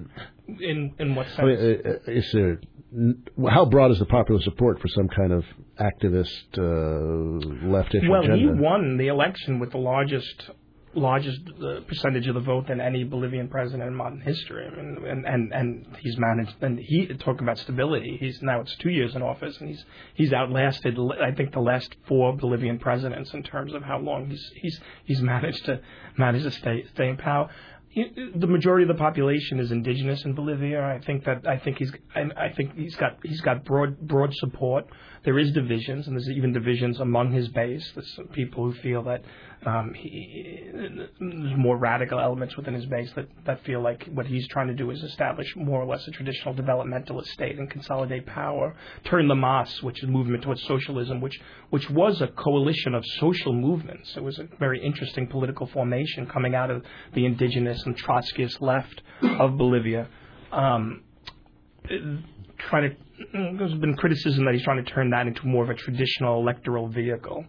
In in what sense? I mean, is there, how broad is the popular support for some kind of activist uh, leftish well, agenda? Well, he won the election with the largest. largest uh, percentage of the vote than any Bolivian president in modern history. I mean, and, and, and he's managed, and he, talking about stability, he's now it's two years in office, and he's he's outlasted, I think, the last four Bolivian presidents in terms of how long he's he's he's managed to manage to stay stay in power. The majority of the population is indigenous in Bolivia. I think that I think he's I think he's got he's got broad broad support. There is divisions, and there's even divisions among his base. There's some people who feel that um, he, there's more radical elements within his base that, that feel like what he's trying to do is establish more or less a traditional developmentalist state and consolidate power, turn the M A S, which is movement towards socialism, which which was a coalition of social movements. It was a very interesting political formation coming out of the indigenous and Trotskyist left of Bolivia. Um, trying to, there's been criticism that he's trying to turn that into more of a traditional electoral vehicle.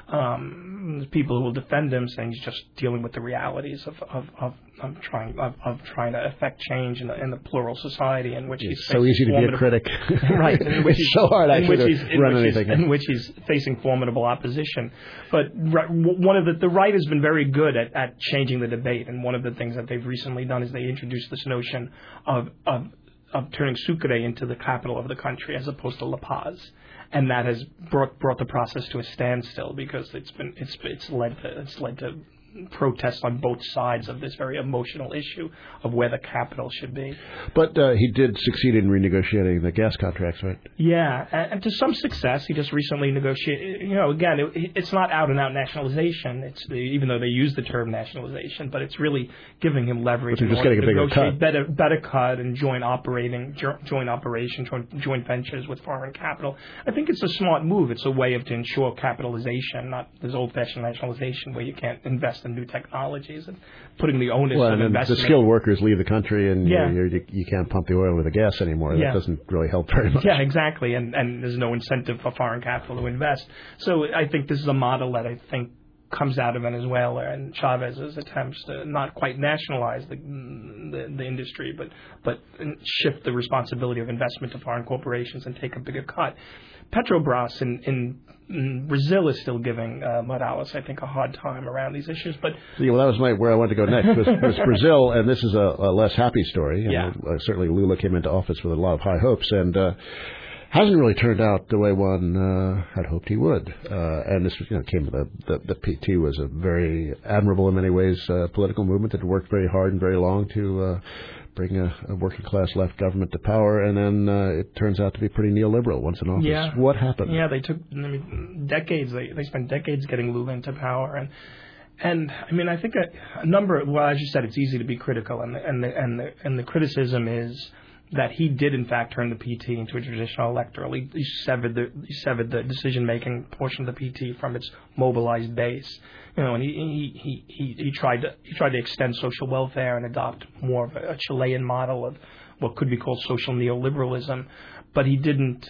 Um, there's people who will defend him, saying he's just dealing with the realities of of, of, of trying of, of trying to affect change in the, in the plural society in which it's he's so easy to be a critic, right? In which it's so hard actually to he's, run in anything. In which he's facing formidable opposition. But one of the the right has been very good at, at changing the debate, and one of the things that they've recently done is they introduced this notion of of of turning Sucre into the capital of the country as opposed to La Paz. And that has brought brought the process to a standstill because it's been it's it's led to it's led to protests on both sides of this very emotional issue of where the capital should be. But uh, he did succeed in renegotiating the gas contracts, right? Yeah, and, and to some success. He just recently negotiated. You know, again, it, it's not out and out nationalization. It's the, even though they use the term nationalization, but it's really giving him leverage. But they're just getting a bigger cut. Better, better cut and joint operating, joint operation, joint, joint ventures with foreign capital. I think it's a smart move. It's a way of to ensure capitalization, not this old-fashioned nationalization where you can't invest in new technologies and putting the onus well, of and investment. The skilled workers leave the country, and yeah. you're, you're, you can't pump the oil with the gas anymore. Yeah. That doesn't really help very much. Yeah, exactly. And and there's no incentive for foreign capital to invest. So I think this is a model that I think comes out of Venezuela and Chavez's attempts to not quite nationalize the the, the industry, but but shift the responsibility of investment to foreign corporations and take a bigger cut. Petrobras in, in, in Brazil is still giving uh, Morales, I think, a hard time around these issues. But yeah, well, that was my, where I wanted to go next. Was, was Brazil, and this is a, a less happy story. Yeah. And, uh, certainly, Lula came into office with a lot of high hopes, and uh, hasn't really turned out the way one uh, had hoped he would. Uh, and this, you know, came the, the the P T was a very admirable in many ways uh, political movement that worked very hard and very long to Uh, bring a, a working-class left government to power, and then uh, it turns out to be pretty neoliberal once in office. Yeah. What happened? Yeah, they took I mean, decades. They they spent decades getting Lula into power, and and I mean, I think a, a number. Well, as you said, it's easy to be critical, and the, and the, and the, and the criticism is that he did in fact turn the P T into a traditional electoral. He, he severed the he severed the decision-making portion of the P T from its mobilized base. You know, and he he, he, he, he tried to he tried to extend social welfare and adopt more of a, a Chilean model of what could be called social neoliberalism, but he didn't.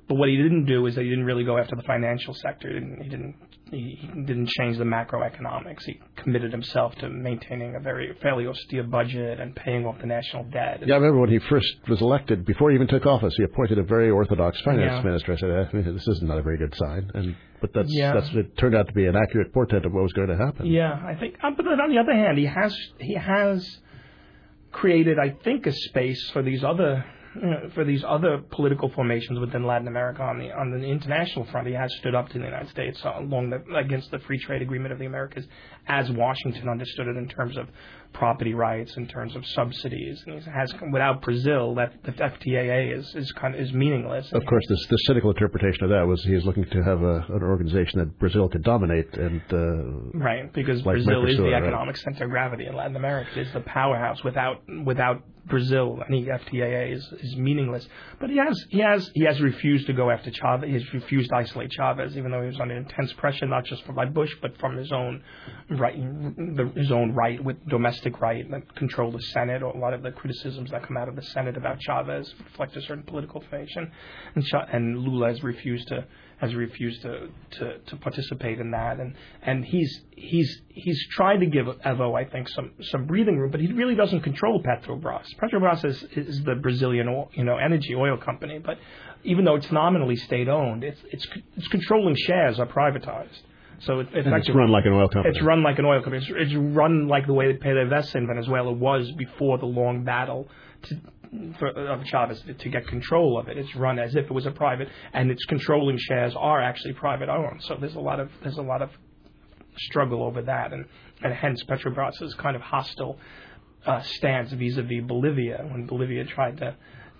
But what he didn't do is that he didn't really go after the financial sector. He didn't. He didn't, he didn't change the macroeconomics. He committed himself to maintaining a very fairly austere budget and paying off the national debt. Yeah, I remember when he first was elected, before he even took office, he appointed a very orthodox finance Yeah. minister. I said, eh, this is not a very good sign. And But that's, Yeah. that's it turned out to be an accurate portent of what was going to happen. Yeah, I think. Uh, but then on the other hand, he has he has created, I think, a space for these other. You know, for these other political formations within Latin America on the on the international front. He has stood up to the United States along the, against the free trade agreement of the Americas, as Washington understood it in terms of property rights, in terms of subsidies. And he has, without Brazil, that the F T A A is is kind of is meaningless. Of course, this the cynical interpretation of that was he was looking to have a, an organization that Brazil could dominate, and uh, right, because like Brazil is the Mercosur, economic right. center of gravity in Latin America. It is the powerhouse. Without without Brazil, any F T A A is, is meaningless. But he has he has he has refused to go after Chavez. He has refused to isolate Chavez, even though he was under intense pressure, not just from by Bush, but from his own right, the, his own right with domestic right that control the Senate. Or a lot of the criticisms that come out of the Senate about Chavez reflect a certain political affiliation, and Cha- and Lula has refused to has refused to, to, to participate in that, and and he's he's he's tried to give Evo, I think, some some breathing room, but he really doesn't control Petrobras. Petrobras is, is the Brazilian oil, you know energy oil company, but even though it's nominally state owned, it's it's it's controlling shares are privatized. So it, and it's run like an oil company. It's run like an oil company. It's, it's run like the way that PDVSA in Venezuela was before the long battle to. For, of Chavez to, to get control of it. It's run as if it was a private, and its controlling shares are actually private owned. So there's a lot of there's a lot of struggle over that, and, and hence Petrobras' kind of hostile uh, stance vis-a-vis Bolivia when Bolivia tried to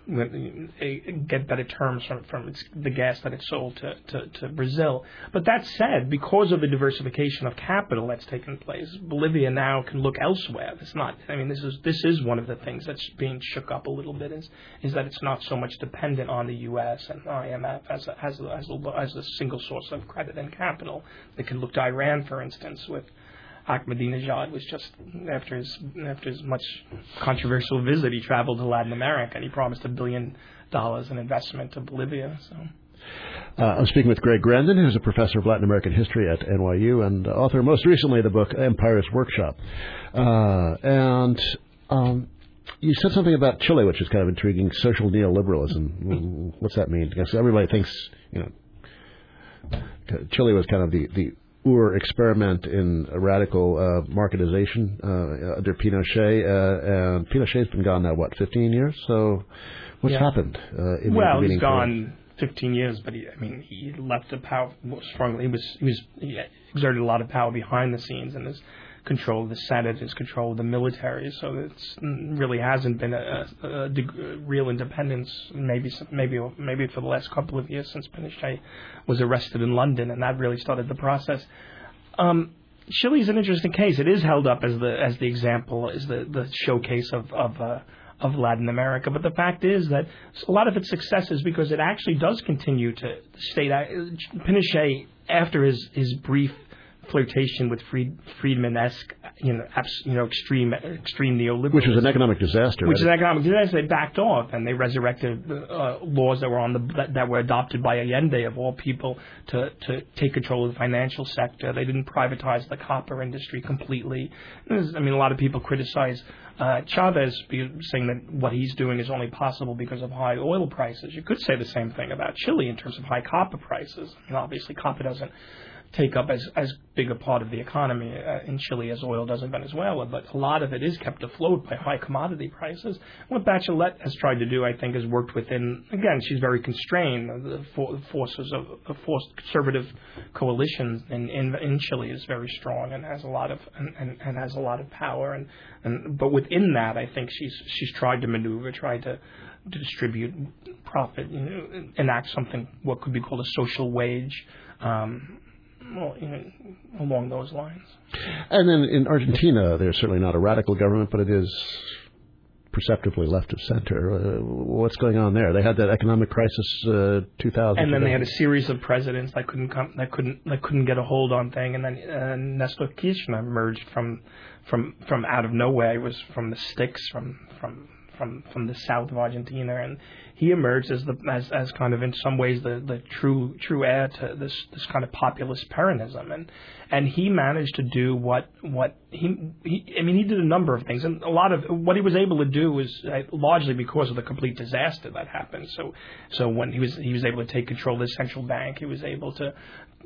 get better terms from, from its, the gas that it sold to, to, to Brazil. But that said, because of the diversification of capital that's taken place, Bolivia now can look elsewhere. It's not. I mean, this is this is one of the things that's being shook up a little bit is is that it's not so much dependent on the U S and I M F as a, as a, as a, as a single source of credit and capital. They can look to Iran, for instance, with Ahmadinejad was just after his after his much controversial visit, he traveled to Latin America and he promised a billion dollars in investment to Bolivia. So, uh, I'm speaking with Greg Grandin, who's a professor of Latin American history at N Y U and author, most recently, of the book Empire's Workshop. Uh, and um, you said something about Chile, which is kind of intriguing. Social neoliberalism. What's that mean? Because everybody thinks, you know, Chile was kind of the the Ur experiment in a radical uh, marketization uh, under Pinochet, uh, and Pinochet's been gone now, what, fifteen years? So what's yeah. happened? Uh, in well, the he's gone fifteen years, but he, I mean, he left the power strongly. He was he was he exerted a lot of power behind the scenes and his control of the Senate, his control of the military. So it really hasn't been a, a, a, a real independence. Maybe maybe maybe for the last couple of years since Pinochet was arrested in London, and that really started the process. Um, Chile is an interesting case. It is held up as the as the example, as the, the showcase of of, uh, of Latin America. But the fact is that a lot of its success is because it actually does continue to state. Pinochet, after his his brief flirtation with Fried, Friedman-esque, you know, abs, you know, extreme, extreme neoliberalism, which was an economic disaster. Which right? is an economic disaster. They backed off and they resurrected uh, laws that were on the that, that were adopted by Allende, of all people, to to take control of the financial sector. They didn't privatize the copper industry completely. I mean, a lot of people criticize uh, Chavez, saying that what he's doing is only possible because of high oil prices. You could say the same thing about Chile in terms of high copper prices. I mean, obviously, copper doesn't take up as, as big a part of the economy uh, in Chile as oil does in Venezuela, but a lot of it is kept afloat by high commodity prices. What Bachelet has tried to do, I think, is worked within, again, she's very constrained. The for, forces of the forced conservative coalition in, in in Chile is very strong and has a lot of and, and, and has a lot of power. And, and but within that, I think she's she's tried to maneuver, tried to to distribute profit, you know, enact something what could be called a social wage. Um, Well, you know, along those lines. And then in Argentina, there's certainly not a radical government, but it is perceptibly left of center. Uh, what's going on there? They had that economic crisis, uh, two thousand. And then they had a series of presidents that couldn't come, that couldn't, that couldn't get a hold on thing. And then uh, Nestor Kirchner emerged from, from, from out of nowhere. It was from the sticks, from, from, from, from the south of Argentina, and he emerged as the as, as kind of in some ways the, the true true heir to this this kind of populist Peronism, and and he managed to do what what he, he I mean he did a number of things, and a lot of what he was able to do was uh, largely because of the complete disaster that happened. So so when he was he was able to take control of the central bank, he was able to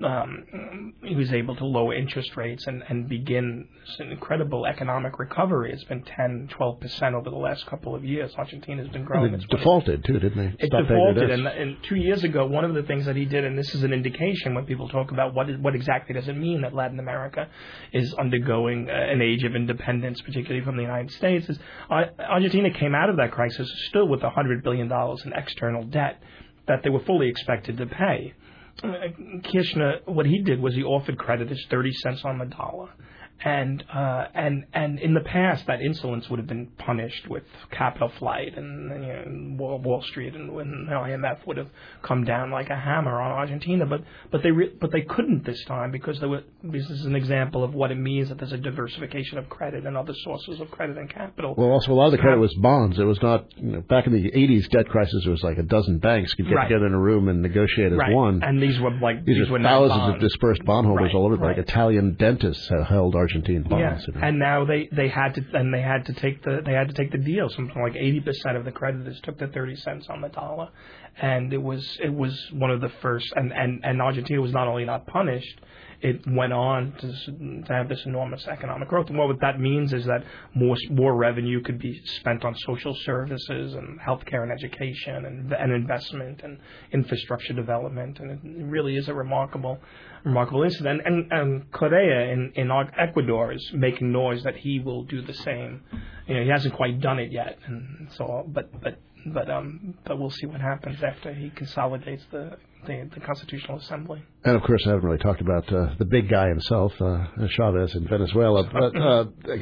um, he was able to lower interest rates and, and begin an incredible economic recovery. It's been ten, twelve percent over the last couple of years. Argentina has been growing. It defaulted too, didn't they? It Stopped defaulted, and, and two years ago, one of the things that he did, and this is an indication when people talk about what is, what exactly does it mean that Latin America is undergoing uh, an age of independence, particularly from the United States, is uh, Argentina came out of that crisis still with one hundred billion dollars in external debt that they were fully expected to pay. Uh, Kirchner, what he did was he offered creditors thirty cents on the dollar. And uh, and and in the past, that insolence would have been punished with capital flight, and you know, Wall Street and when the I M F would have come down like a hammer on Argentina. But but they re- but they couldn't this time because there were, this is an example of what it means that there's a diversification of credit and other sources of credit and capital. Well, also a lot of the credit was bonds. It was not, you know, back in the eighties debt crisis. It was like a dozen banks could get Right. together in a room and negotiate as Right. one. And these were like These, these are were not thousands bonds. of dispersed bondholders Right, all over, right. like Italian dentists have held Argentine bonds. Yeah, You know. and now they, they had to and they had to take the they had to take the deal. Something like eighty percent of the creditors took the thirty cents on the dollar, and it was it was one of the first. And, and, and Argentina was not only not punished, it went on to, to have this enormous economic growth. And what that means is that more more revenue could be spent on social services and healthcare and education and, and investment and infrastructure development. And it really is a remarkable remarkable incident. And, and Correa in, in Ecuador is making noise that he will do the same. You know, he hasn't quite done it yet, and so but but. But um, but we'll see what happens after he consolidates the, the, the Constitutional Assembly. And of course, I haven't really talked about uh, the big guy himself, uh, Chavez in Venezuela. But uh,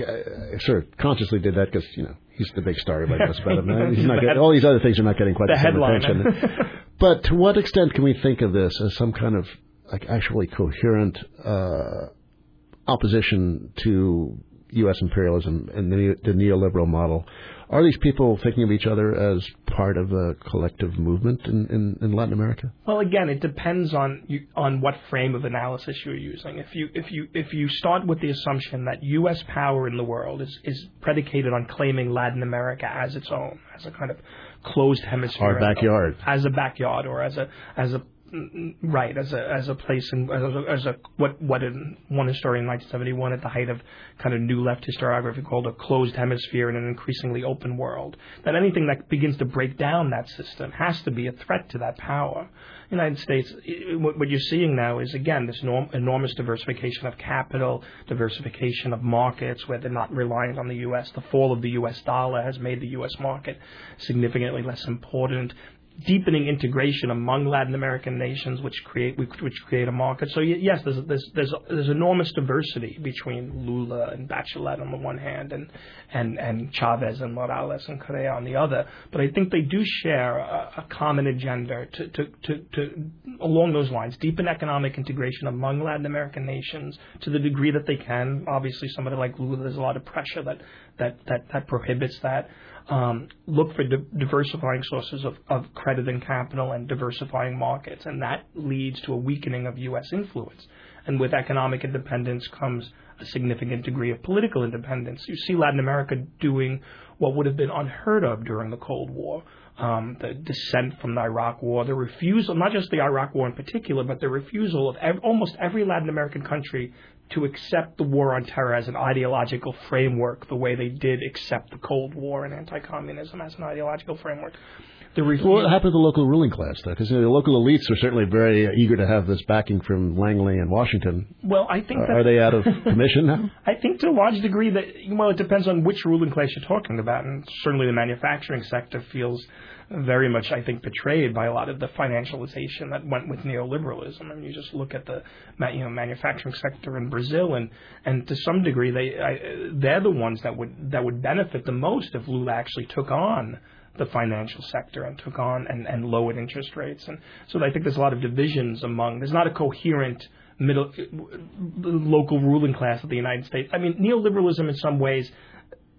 I sort of consciously did that because, you know, he's the big star. Everybody knows about him. He's not getting, all these other things are not getting quite the, the same headline. attention. But to what extent can we think of this as some kind of like actually coherent uh, opposition to U S imperialism and the, the neoliberal model? Are these people thinking of each other as part of a collective movement in, in, in Latin America? Well, again, it depends on you, on what frame of analysis you're using. If you if you if you start with the assumption that U S power in the world is, is predicated on claiming Latin America as its own, as a kind of closed hemisphere, Our backyard, as a backyard, or as a as a Right, as a as a place and as a, as a what what in one historian in nineteen seventy-one at the height of kind of new left historiography called a closed hemisphere in an increasingly open world. That anything that begins to break down that system has to be a threat to that power. The United States, what, what you're seeing now is again this norm, enormous diversification of capital, diversification of markets where they're not reliant on the U S. The fall of the U S dollar has made the U S market significantly less important. Deepening integration among Latin American nations, which create which, which create a market. So yes, there's there's there's there's enormous diversity between Lula and Bachelet on the one hand, and and and Chavez and Morales and Correa on the other. But I think they do share a, a common agenda to, to to to along those lines, deepen economic integration among Latin American nations to the degree that they can. Obviously, somebody like Lula, there's a lot of pressure that that that, that prohibits that. Um, look for di- diversifying sources of, of credit and capital and diversifying markets, and that leads to a weakening of U S influence. And with economic independence comes a significant degree of political independence. You see Latin America doing what would have been unheard of during the Cold War. Um, the descent from the Iraq War, the refusal, not just the Iraq War in particular, but the refusal of ev- almost every Latin American country to accept the war on terror as an ideological framework, the way they did accept the Cold War and anti-communism as an ideological framework. The refu- well, what happened to the local ruling class, though? Because you know, the local elites are certainly very eager to have this backing from Langley and Washington. Well, I think uh, that, are they out of commission now? I think to a large degree that, well, it depends on which ruling class you're talking about, and certainly the manufacturing sector feels very much, I think, betrayed by a lot of the financialization that went with neoliberalism. I mean, you just look at the you know manufacturing sector in Brazil, and, and to some degree, they I, they're the ones that would that would benefit the most if Lula actually took on the financial sector and took on and, and lowered interest rates. And so I think there's a lot of divisions among. There's not a coherent middle local ruling class of the United States. I mean, neoliberalism in some ways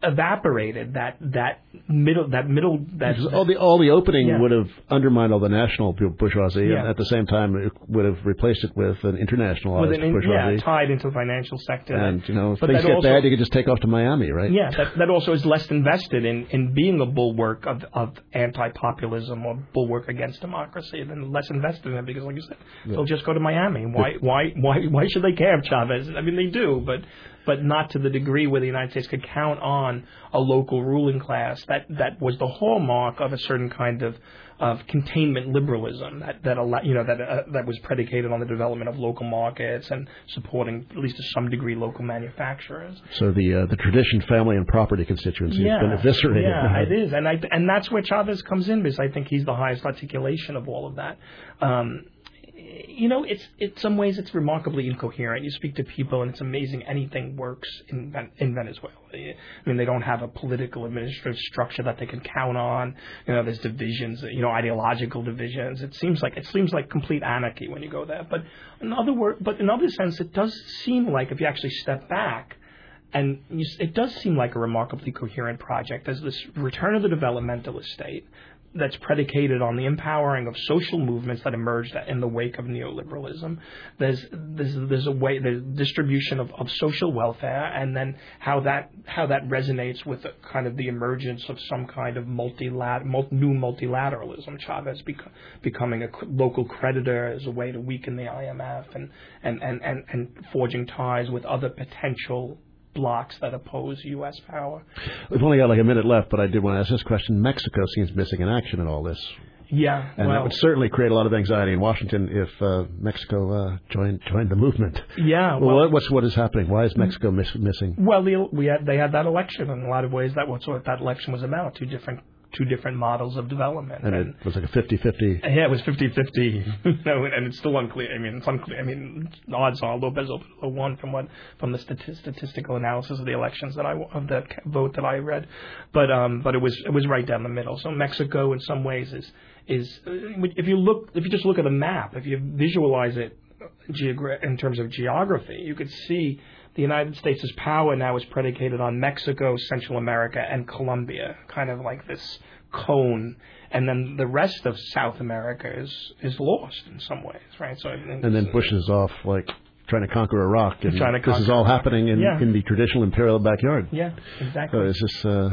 evaporated that that middle that middle that Because all the all the opening Yeah. would have undermined all the national bourgeoisie, Yeah. and at the same time it would have replaced it with an internationalized with an in, bourgeoisie. yeah tied into the financial sector. And you know, if But things that get also- bad, you can just take off to Miami, right? Yeah, that, that also is less invested in, in being a bulwark of, of anti-populism or bulwark against democracy, than less invested in it because, like you said, Yeah. they'll just go to Miami. Why why why why should they care if Chavez? I mean, they do, but but not to the degree where the United States could count on a local ruling class. That that was the hallmark of a certain kind of of containment liberalism that that al- you know that uh, that was predicated on the development of local markets and supporting at least to some degree local manufacturers. So the uh, the tradition, family, and property constituency has been eviscerated. Yeah, it is, and I and that's where Chavez comes in because I think he's the highest articulation of all of that. Um, you know, it's in some ways it's remarkably incoherent. You speak to people, and it's amazing anything works in Ven- in Venezuela. I mean, they don't have a political administrative structure that they can count on. You know, there's divisions, you know, ideological divisions. It seems like it seems like complete anarchy when you go there. But in other word, but in other sense, it does seem like if you actually step back. And you, it does seem like a remarkably coherent project. There's this return of the developmentalist state that's predicated on the empowering of social movements that emerged in the wake of neoliberalism. There's there's, there's a way the distribution of, of social welfare, and then how that how that resonates with the, kind of the emergence of some kind of multilat multi, new multilateralism. Chavez bec- becoming a c- local creditor as a way to weaken the I M F, and and, and, and, and forging ties with other potential blocks that oppose U S power. We've only got like a minute left, but I did want to ask this question. Mexico seems missing in action in all this. Yeah, And well, that would certainly create a lot of anxiety in Washington if uh, Mexico uh, joined joined the movement. yeah. Well, Well, what, what's what is happening? Why is Mexico miss, missing? well, the, we had they had that election in a lot of ways. That was what that election was about. Two different two different models of development. And it was like a fifty-fifty. Yeah, it was fifty-fifty, you know, and it's still unclear. I mean, it's unclear. I mean, the odds are Lopez Obrador won from what from the stati- statistical analysis of the elections that I of the vote that I read, but um, but it was it was right down the middle. So Mexico, in some ways, is is uh, if you look if you just look at the map, if you visualize it geogra- in terms of geography, you could see the United States' power now is predicated on Mexico, Central America, and Colombia, kind of like this cone, and then the rest of South America is is lost in some ways, right? So And then Bush is off like trying to conquer Iraq, and Trying to this is conquer all Iraq. happening in, Yeah. in the traditional imperial backyard. Yeah, exactly. So is this? Uh,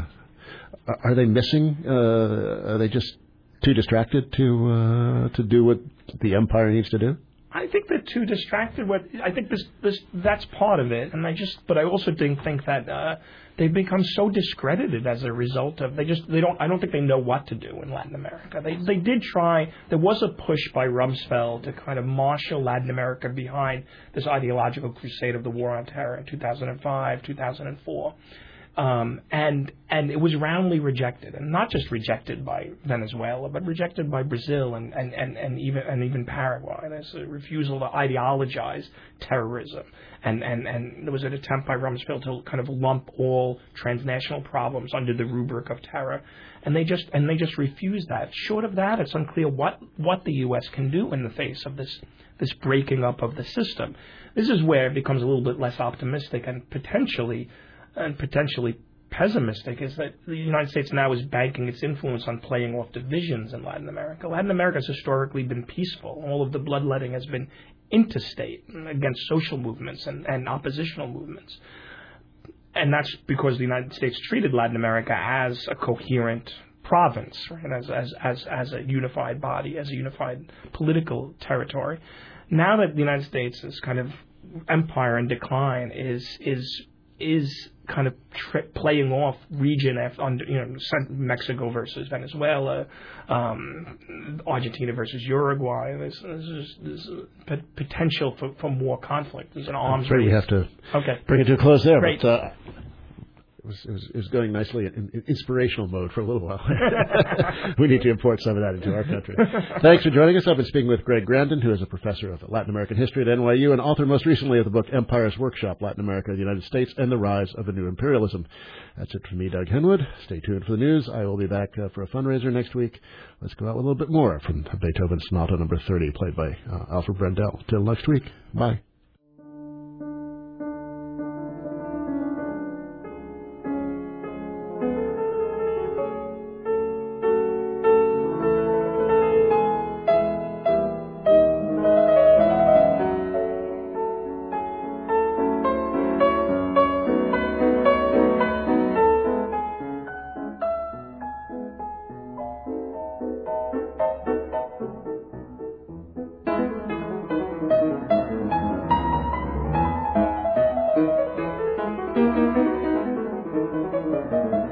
are they missing? Uh, are they just too distracted to uh, to do what the empire needs to do? I think they're too distracted. What I think this, this that's part of it, and I just, but I also think think that uh, they've become so discredited as a result of they just they don't I don't think they know what to do in Latin America. They they did try. There was a push by Rumsfeld to kind of marshal Latin America behind this ideological crusade of the war on terror in two thousand five, two thousand four. Um, and and it was roundly rejected, and not just rejected by Venezuela, but rejected by Brazil and, and, and, and even and even Paraguay. There's a refusal to ideologize terrorism, and, and, and there was an attempt by Rumsfeld to kind of lump all transnational problems under the rubric of terror, and they just and they just refused that. Short of that, it's unclear what, what the U S can do in the face of this this breaking up of the system. This is where it becomes a little bit less optimistic and potentially. and potentially pessimistic is that the United States now is banking its influence on playing off divisions in Latin America. Latin America has historically been peaceful. All of the bloodletting has been interstate against social movements and, and oppositional movements. And that's because the United States treated Latin America as a coherent province, right? as, as, as, as a unified body, as a unified political territory. Now that the United States' kind of empire in decline is is is kind of tri- playing off region after, under, you know, Mexico versus Venezuela, um, Argentina versus Uruguay. There's, there's, there's a potential for, for more conflict. There's an arms I'm afraid race. we have to okay. bring it to a close there. Great. But uh, it, was, it, was, it was going nicely in, in inspirational mode for a little while. We need to import some of that into our country. Thanks for joining us. I've been speaking with Greg Grandin, who is a professor of Latin American history at N Y U and author most recently of the book Empire's Workshop, Latin America, the United States, and the Rise of a New Imperialism. That's it from me, Doug Henwood. Stay tuned for the news. I will be back uh, for a fundraiser next week. Let's go out with a little bit more from Beethoven Sonata number thirty, played by uh, Alfred Brendel. Till next week. Bye. Bye.